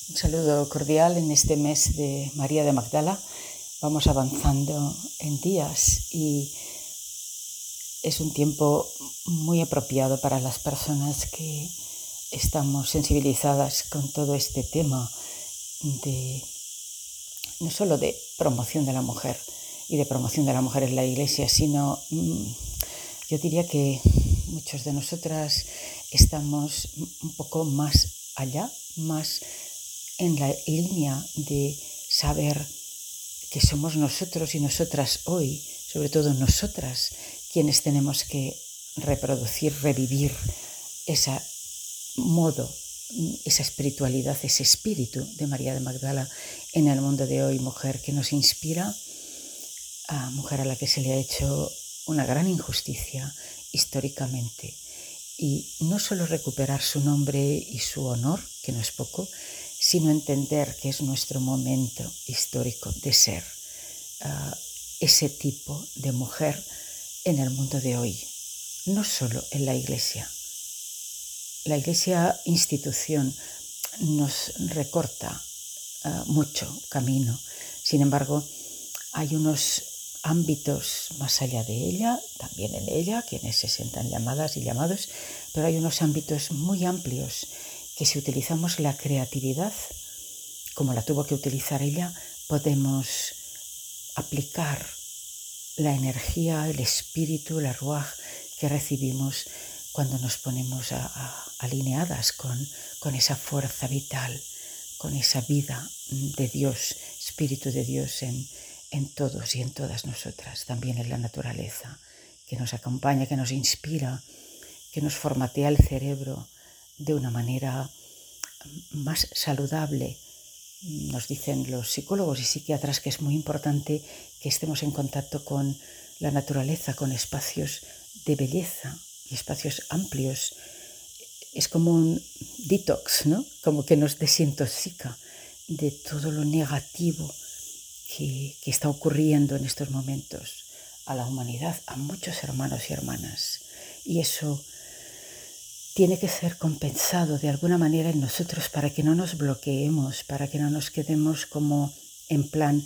Un saludo cordial en este mes de María de Magdala. Vamos avanzando en días y es un tiempo muy apropiado para las personas que estamos sensibilizadas con todo este tema de no solo de promoción de la mujer y de promoción de la mujer en la Iglesia, sino yo diría que muchos de nosotras estamos un poco más allá, más en la línea de saber que somos nosotros y nosotras hoy, sobre todo nosotras, quienes tenemos que reproducir, revivir ese modo, esa espiritualidad, ese espíritu de María de Magdala en el mundo de hoy, mujer que nos inspira, mujer a la que se le ha hecho una gran injusticia históricamente. Y no solo recuperar su nombre y su honor, que no es poco, sino entender que es nuestro momento histórico de ser ese tipo de mujer en el mundo de hoy, no solo en la Iglesia. La Iglesia institución nos recorta mucho camino, sin embargo hay unos ámbitos más allá de ella, también en ella, quienes se sientan llamadas y llamados, pero hay unos ámbitos muy amplios que si utilizamos la creatividad, como la tuvo que utilizar ella, podemos aplicar la energía, el espíritu, la ruaj que recibimos cuando nos ponemos alineadas con esa fuerza vital, con esa vida de Dios, espíritu de Dios en todos y en todas nosotras, también en la naturaleza, que nos acompaña, que nos inspira, que nos formatea el cerebro de una manera más saludable. Nos dicen los psicólogos y psiquiatras que es muy importante que estemos en contacto con la naturaleza, con espacios de belleza y espacios amplios. Es como un detox, ¿no? Como que nos desintoxica de todo lo negativo que está ocurriendo en estos momentos a la humanidad, a muchos hermanos y hermanas. Y eso tiene que ser compensado de alguna manera en nosotros para que no nos bloqueemos, para que no nos quedemos como en plan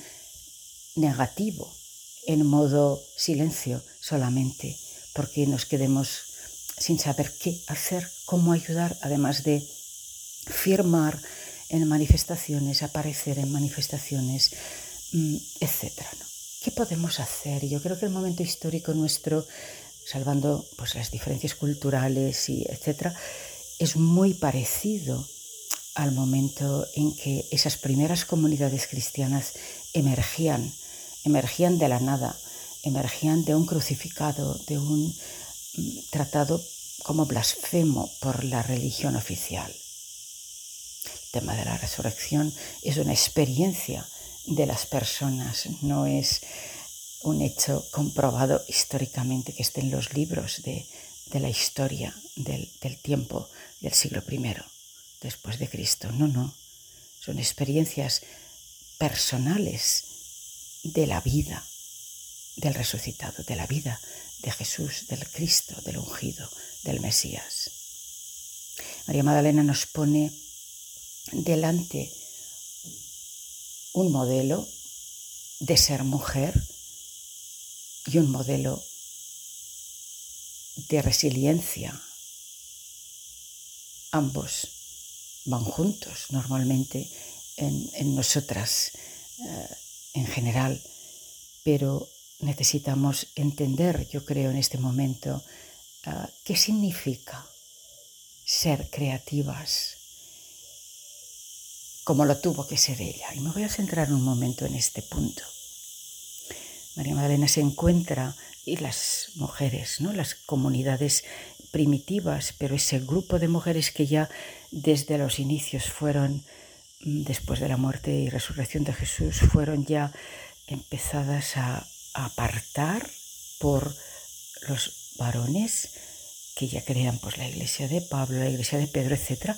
negativo, en modo silencio solamente, porque nos quedemos sin saber qué hacer, cómo ayudar, además de firmar en manifestaciones, aparecer en manifestaciones, etc. ¿no? ¿Qué podemos hacer? Yo creo que el momento histórico nuestro, salvando pues las diferencias culturales y etc., es muy parecido al momento en que esas primeras comunidades cristianas emergían de la nada, emergían de un crucificado, de un tratado como blasfemo por la religión oficial. El tema de la resurrección es una experiencia de las personas, no es un hecho comprobado históricamente que esté en los libros de la historia del tiempo del siglo I después de Cristo. No, son experiencias personales de la vida del resucitado, de la vida de Jesús, del Cristo, del ungido, del Mesías. María Magdalena nos pone delante un modelo de ser mujer y un modelo de resiliencia. Ambos van juntos normalmente en nosotras en general, pero necesitamos entender, yo creo, en este momento, qué significa ser creativas, como lo tuvo que ser ella. Y me voy a centrar un momento en este punto. María Magdalena se encuentra, y las mujeres, ¿no? Las comunidades primitivas, pero ese grupo de mujeres que ya desde los inicios fueron, después de la muerte y resurrección de Jesús, fueron ya empezadas a apartar por los varones que ya crean pues la iglesia de Pablo, la iglesia de Pedro, etc.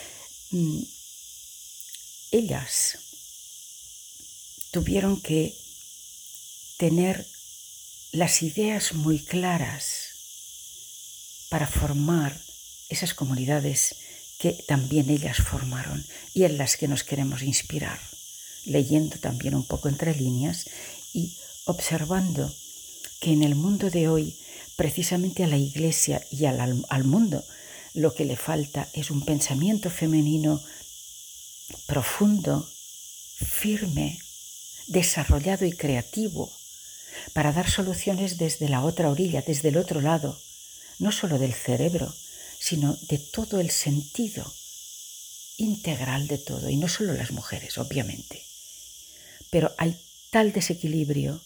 Ellas tuvieron que tener las ideas muy claras para formar esas comunidades que también ellas formaron y en las que nos queremos inspirar, leyendo también un poco entre líneas y observando que en el mundo de hoy, precisamente a la Iglesia y al mundo, lo que le falta es un pensamiento femenino profundo, firme, desarrollado y creativo, para dar soluciones desde la otra orilla, desde el otro lado, no solo del cerebro, sino de todo el sentido integral de todo, y no solo las mujeres, obviamente. Pero hay tal desequilibrio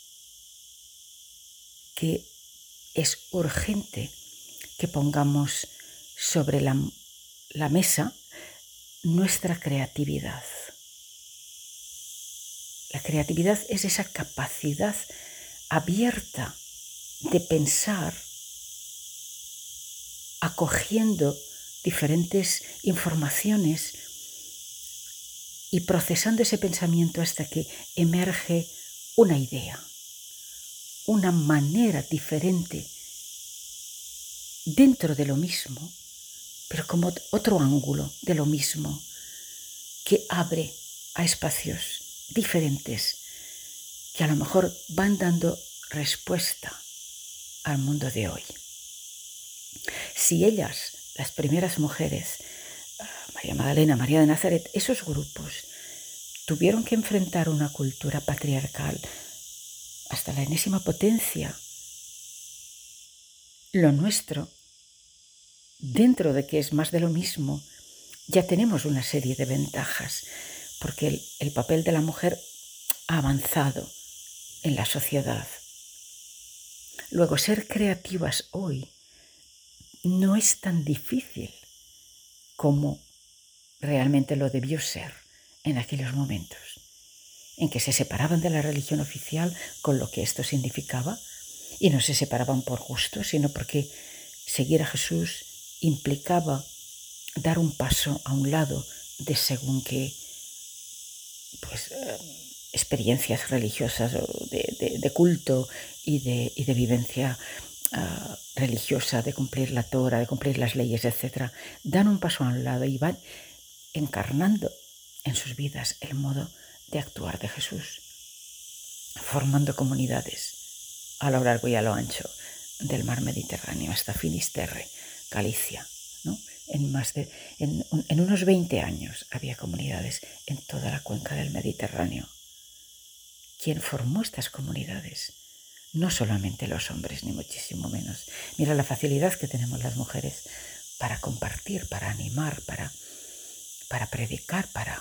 que es urgente que pongamos sobre la mesa nuestra creatividad. La creatividad es esa capacidad abierta de pensar acogiendo diferentes informaciones y procesando ese pensamiento hasta que emerge una idea, una manera diferente dentro de lo mismo, pero como otro ángulo de lo mismo que abre a espacios diferentes que a lo mejor van dando respuesta al mundo de hoy. Si ellas, las primeras mujeres, María Magdalena, María de Nazaret, esos grupos tuvieron que enfrentar una cultura patriarcal hasta la enésima potencia, lo nuestro, dentro de que es más de lo mismo, ya tenemos una serie de ventajas, porque el papel de la mujer ha avanzado en la sociedad. Luego, ser creativas hoy no es tan difícil como realmente lo debió ser en aquellos momentos, en que se separaban de la religión oficial con lo que esto significaba, y no se separaban por gusto, sino porque seguir a Jesús implicaba dar un paso a un lado de según qué experiencias religiosas de culto y de vivencia religiosa, de cumplir la Torah, de cumplir las leyes, etc. Dan un paso a un lado y van encarnando en sus vidas el modo de actuar de Jesús, formando comunidades a lo largo y a lo ancho del mar Mediterráneo hasta Finisterre, Galicia, ¿no? En unos 20 años había comunidades en toda la cuenca del Mediterráneo. ¿Quién formó estas comunidades? No solamente los hombres, ni muchísimo menos. Mira la facilidad que tenemos las mujeres para compartir, para animar, para predicar, para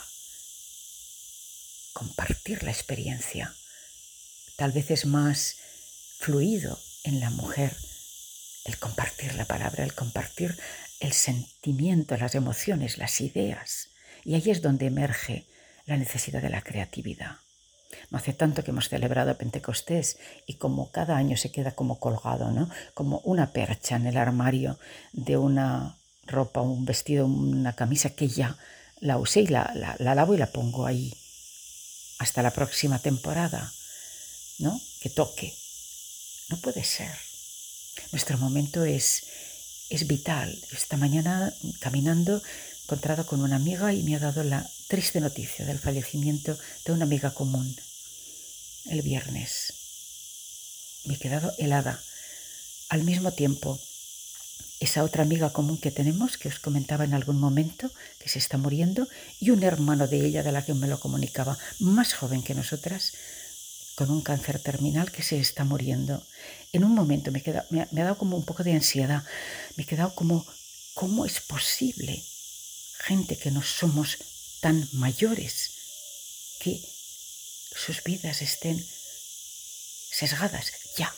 compartir la experiencia. Tal vez es más fluido en la mujer el compartir la palabra, el compartir el sentimiento, las emociones, las ideas. Y ahí es donde emerge la necesidad de la creatividad. No hace tanto que hemos celebrado Pentecostés y como cada año se queda como colgado, ¿no? Como una percha en el armario de una ropa, un vestido, una camisa que ya la usé y la lavo y la pongo ahí hasta la próxima temporada, ¿no? Que toque. No puede ser. Nuestro momento es vital. Esta mañana, caminando, he encontrado con una amiga y me ha dado la triste noticia del fallecimiento de una amiga común el viernes. Me he quedado helada. Al mismo tiempo, esa otra amiga común que tenemos, que os comentaba en algún momento, que se está muriendo, y un hermano de ella, de la que me lo comunicaba, más joven que nosotras, con un cáncer terminal que se está muriendo. En un momento me ha dado como un poco de ansiedad. Me he quedado como, ¿cómo es posible, gente que no somos tan mayores, que sus vidas estén sesgadas? Ya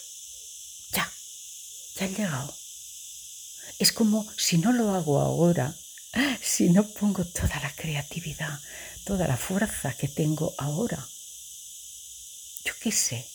han llegado. Es como si no lo hago ahora, si no pongo toda la creatividad, toda la fuerza que tengo ahora. Yo qué sé.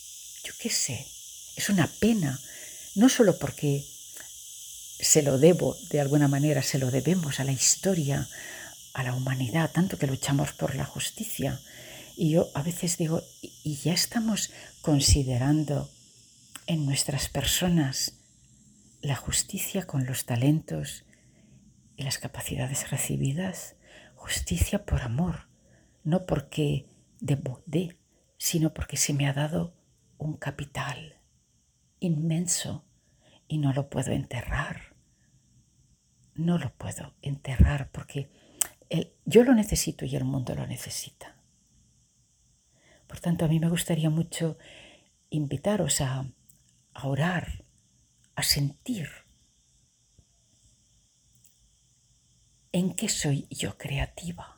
Es una pena, no solo porque se lo debo, de alguna manera, se lo debemos a la historia, a la humanidad, tanto que luchamos por la justicia. Y yo a veces digo, ¿y ya estamos considerando en nuestras personas la justicia con los talentos y las capacidades recibidas, justicia por amor, no porque debo de, sino porque se me ha dado un capital inmenso y no lo puedo enterrar. No lo puedo enterrar porque yo lo necesito y el mundo lo necesita. Por tanto, a mí me gustaría mucho invitaros a orar, a sentir en qué soy yo creativa.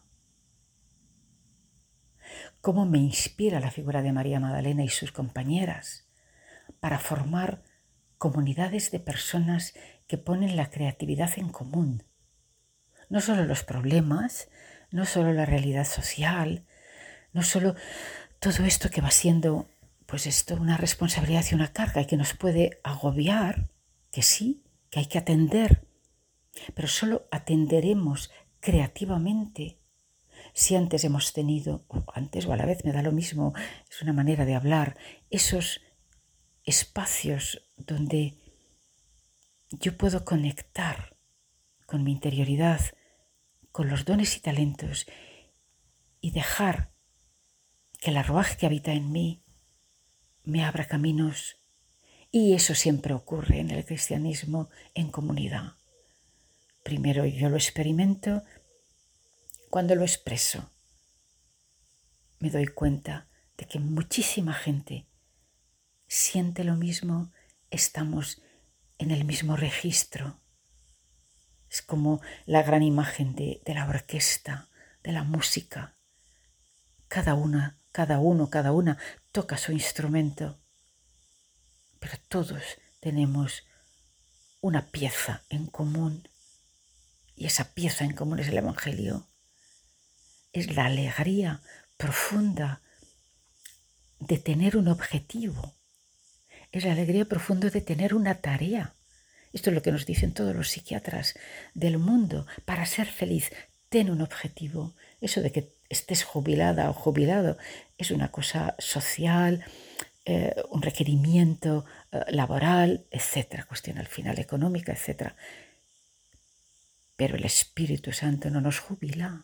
Cómo me inspira la figura de María Magdalena y sus compañeras para formar comunidades de personas que ponen la creatividad en común. No solo los problemas, no solo la realidad social, no solo todo esto que va siendo una responsabilidad y una carga y que nos puede agobiar, que sí, que hay que atender, pero solo atenderemos creativamente si antes hemos tenido, o antes o a la vez, me da lo mismo, es una manera de hablar, esos espacios donde yo puedo conectar con mi interioridad, con los dones y talentos y dejar que la ruaj que habita en mí me abra caminos. Y eso siempre ocurre en el cristianismo en comunidad. Primero yo lo experimento, cuando lo expreso me doy cuenta de que muchísima gente siente lo mismo, estamos en el mismo registro. Es como la gran imagen de la orquesta, de la música. Cada uno, cada una toca su instrumento, pero todos tenemos una pieza en común. Y esa pieza en común es el Evangelio. Es la alegría profunda de tener un objetivo. Es la alegría profunda de tener una tarea. Esto es lo que nos dicen todos los psiquiatras del mundo. Para ser feliz, ten un objetivo. Eso de que estés jubilada o jubilado es una cosa social, un requerimiento laboral, etcétera, cuestión al final económica, etcétera. Pero el Espíritu Santo no nos jubila.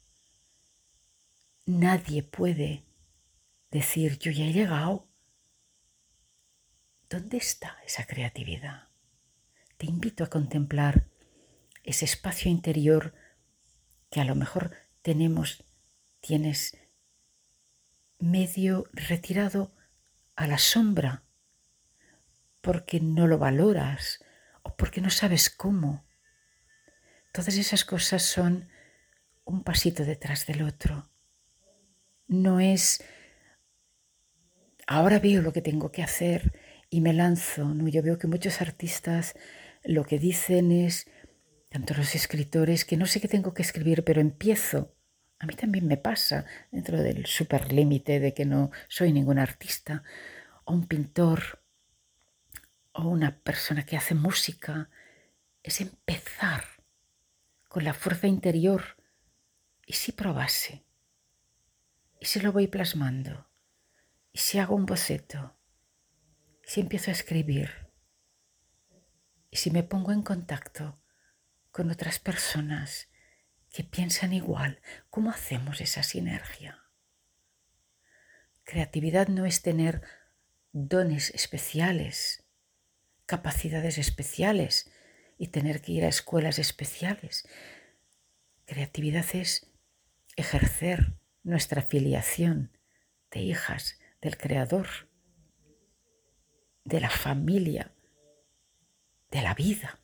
Nadie puede decir, yo ya he llegado. ¿Dónde está esa creatividad? Te invito a contemplar ese espacio interior que a lo mejor tienes medio retirado a la sombra porque no lo valoras o porque no sabes cómo. Todas esas cosas son un pasito detrás del otro. No es, ahora veo lo que tengo que hacer y me lanzo. No, yo veo que muchos artistas lo que dicen es, tanto los escritores, que no sé qué tengo que escribir, pero empiezo. A mí también me pasa, dentro del superlímite de que no soy ningún artista, o un pintor, o una persona que hace música, es empezar con la fuerza interior. ¿Y si probase? ¿Y si lo voy plasmando? ¿Y si hago un boceto? ¿Y si empiezo a escribir? ¿Y si me pongo en contacto con otras personas que piensan igual? ¿Cómo hacemos esa sinergia? Creatividad no es tener dones especiales, capacidades especiales y tener que ir a escuelas especiales. Creatividad es ejercer nuestra filiación de hijas del Creador, de la familia, de la vida.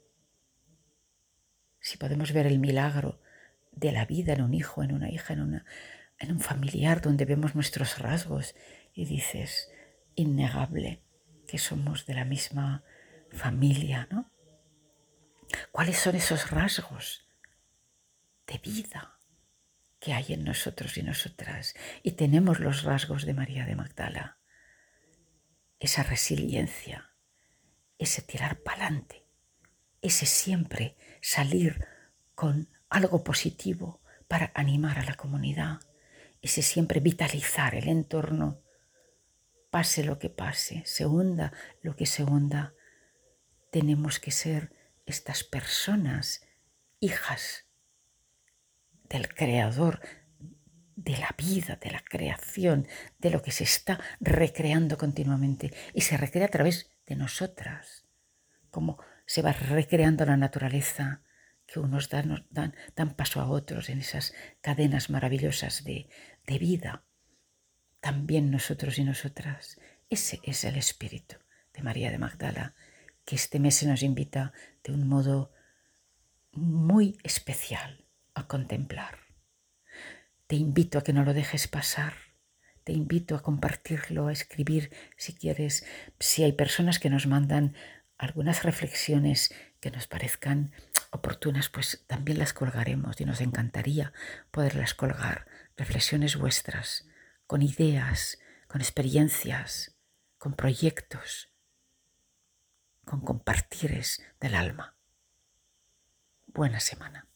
Si podemos ver el milagro de la vida en un hijo, en una hija, en un familiar donde vemos nuestros rasgos y dices, innegable que somos de la misma familia, ¿no? ¿Cuáles son esos rasgos de vida que hay en nosotros y nosotras? Y tenemos los rasgos de María de Magdala, esa resiliencia, ese tirar pa'lante, ese siempre salir con algo positivo para animar a la comunidad, ese siempre vitalizar el entorno, pase lo que pase, se hunda lo que se hunda. Tenemos que ser estas personas hijas del Creador, de la vida, de la creación, de lo que se está recreando continuamente y se recrea a través de nosotras, como se va recreando la naturaleza, que unos dan paso a otros en esas cadenas maravillosas de vida. También nosotros y nosotras. Ese es el espíritu de María de Magdala, que este mes se nos invita de un modo muy especial a contemplar. Te invito a que no lo dejes pasar. Te invito a compartirlo, a escribir si quieres. Si hay personas que nos mandan algunas reflexiones que nos parezcan oportunas, pues también las colgaremos y nos encantaría poderlas colgar. Reflexiones vuestras, con ideas, con experiencias, con proyectos, con compartires del alma. Buena semana.